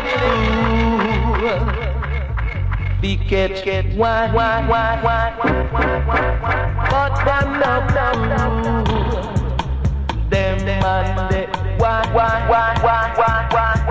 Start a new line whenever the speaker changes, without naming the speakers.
fool. Be catch why, but them no fool. Them man, they why.